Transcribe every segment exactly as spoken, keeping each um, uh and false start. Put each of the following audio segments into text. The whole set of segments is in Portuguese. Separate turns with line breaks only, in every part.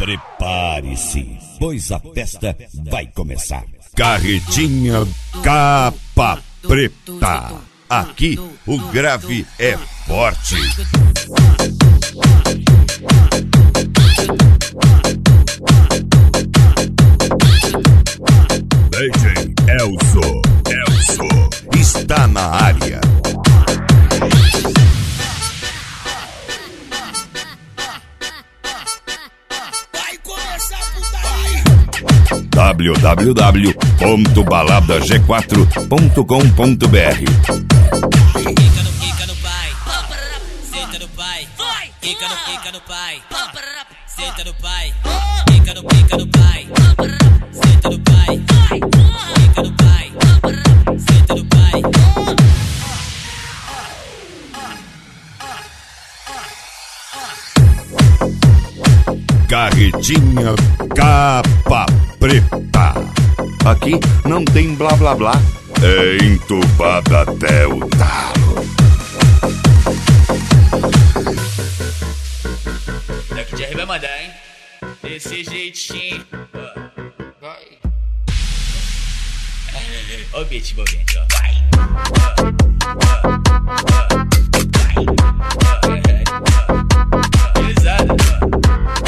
Prepare-se, pois a festa vai começar.
Carretinha Capa Preta. Aqui o grave é forte. D J Elzo, Elzo está na área. w w w ponto balada g quatro ponto com ponto b r.
Quica no quica no pai, senta no pai, quica no quica no pai, senta no pai, quica no quica no pai, senta no pai, quica no pai, senta no pai.
Carretinha Capa Preta. Aqui não tem blá blá blá, é entubada até o talo.
Daqui de R vai mandar, hein? Desse jeitinho. Ó o beat envolvente, ó. Vai. Pesado, ó.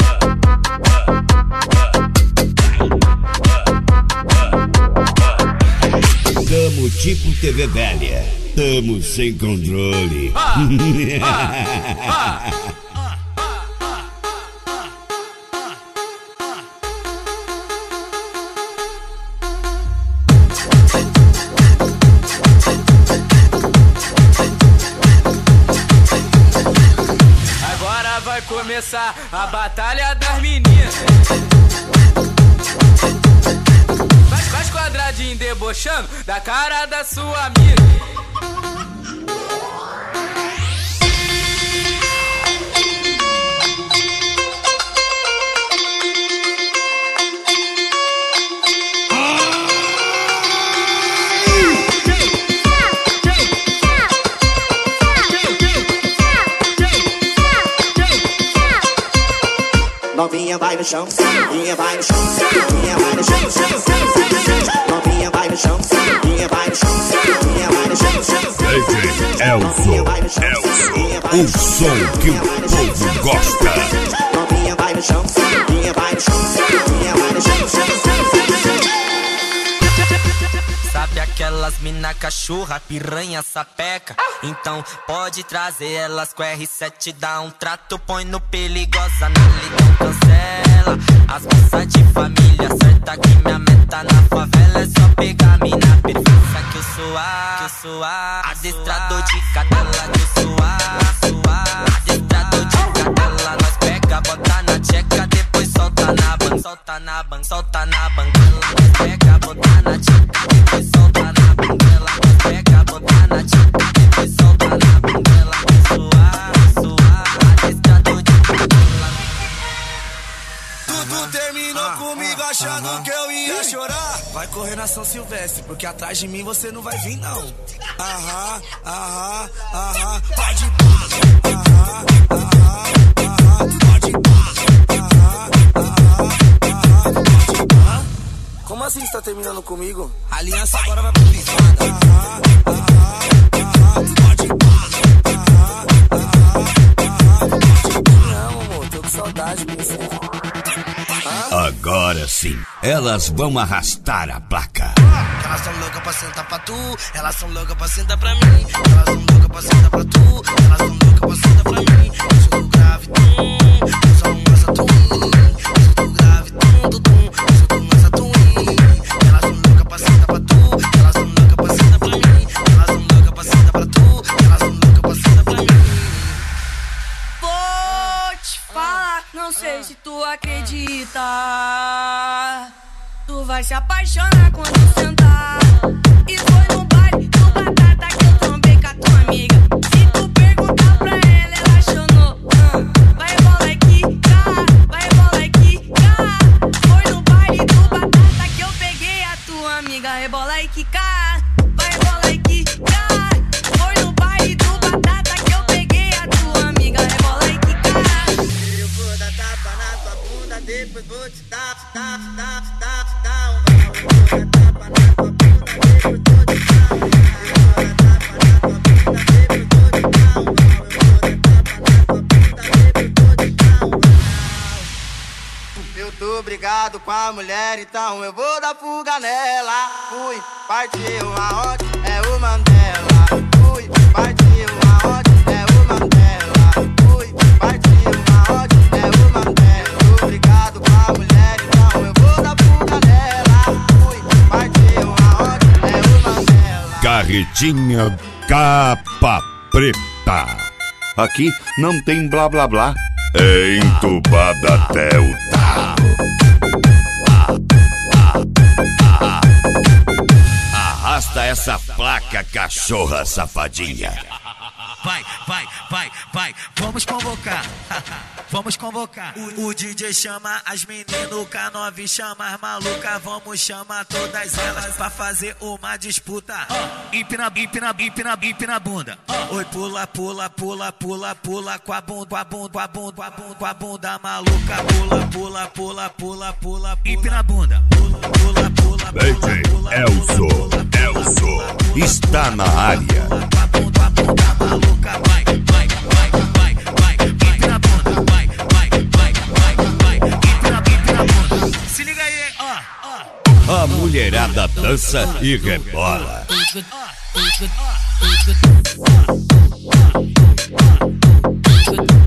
Tamo tipo T V velha, tamo sem controle.
Agora vai começar a batalha das meninas. Faz quadradinho debochando da cara da sua amiga.
Novinha vai no chão, novinha vai no chão, novinha vai no chão, novinha vai no chão, novinha vai no chão, novinha vai no chão.
D J Elzo, Elzo, o som que o povo gosta.
Novinha vai no chão, novinha vai no chão, novinha vai no chão.
Sabe aquelas mina cachorra, piranha, sapeca? Então pode trazer elas com R sete, dá um trato, põe no perigosa, na lidão cancela. As moças de família, certa que minha meta na favela é só pegar mina perfeita que eu sou a, que eu sou a, adestrador de cadela que eu sou a, sou a, adestrador de cadela. Nós pega, bota na tcheca, depois solta na ban, solta na ban, solta na banguela. Nós pega, bota na tcheca, depois solta na banguela. Nós pega, bota na tcheca, depois solta na banguela. Suar, suar, adestrador de cadela.
Tudo terminou comigo achando que eu ia chorar. Vai correr na São Silvestre, porque atrás de mim você não vai vir não. Aham, aham, aham, pode ir pá. Aham, aham, aham, pode ir pá. Aham, aham, aham, pode ir pá. Como assim você tá terminando comigo? A aliança agora vai pro privado. Aham, aham, aham, pode ir pá. Aham, aham, aham, pode ir pá. Não, amor, tô com saudade, princesa.
Agora sim, elas vão arrastar a placa.
Elas são loucas pra sentar pra tu, elas são loucas pra sentar pra mim. Elas são loucas pra sentar pra tu, elas são loucas pra sentar pra mim. Eu sou do grave, tum, eu sou um massa twin. Eu sou do grave, tum, tum, tum, eu sou do massa twin. Elas são loucas pra sentar pra tu, elas são loucas pra sentar pra mim. Elas são loucas pra sentar pra tu, elas são loucas pra sentar pra mim.
Vou te falar, não sei se tu acredita. Tu vai se apaixonar quando sentar. E foi no baile do Batata que eu trombei com a tua amiga. Se tu perguntar pra ela, ela chonou. uh, Vai rolar e quicar, vai rolar e quicar. Foi no baile do Batata que eu peguei a tua amiga. Rebola e quicar, vai rolar e quicar. Foi no baile do Batata que eu peguei a tua amiga. Rebola e quicar. Eu vou dar tapa
tapa na tua bunda, depois vou te dar, dar, dar, dar, dar uma. Eu vou dar tapa na tua bunda, depois vou te dar. Eu vou dar tapa na tua bunda, depois vou te dar uma. Eu vou dar tapa na tua bunda, depois vou te dar uma. Eu tô brigado com a mulher, então eu vou dar fuga nela. Fui, partiu aonde é o Mandela. Fui, partiu aonde é o Mandela. Fui, partiu aonde é o Mandela. Tô brigado com a mulher, então eu vou dar fuga nela. Fui, partiu aonde é o Mandela.
Carretinha capa preta. Aqui não tem blá blá blá. É entubada até o talo. Arrasta essa placa, cachorra safadinha.
Vai, vai, vai, vai, vamos convocar. Vamos convocar. O, o D J chama as meninas, o K nove chama as malucas. Vamos chamar todas elas pra fazer uma disputa. uh, Empina, empina, empina, empina a bunda. uh, Oi, pula, pula, pula, pula, pula com a bunda, com a bunda, com a bunda, com a bunda, com a bunda maluca. Pula, pula, pula, pula, pula, empina a bunda. Pula, pula, pula,
D J Elzo, Elzo está na área.
Com a bunda, com a bunda maluca. Vai, vai, vai, vai, vai, empina a bunda. Vai, vai, vai, vai, vai, empina, empina a bunda. Se liga aí, ó, ó.
A mulherada dança e rebola.
Ó, ó, ó.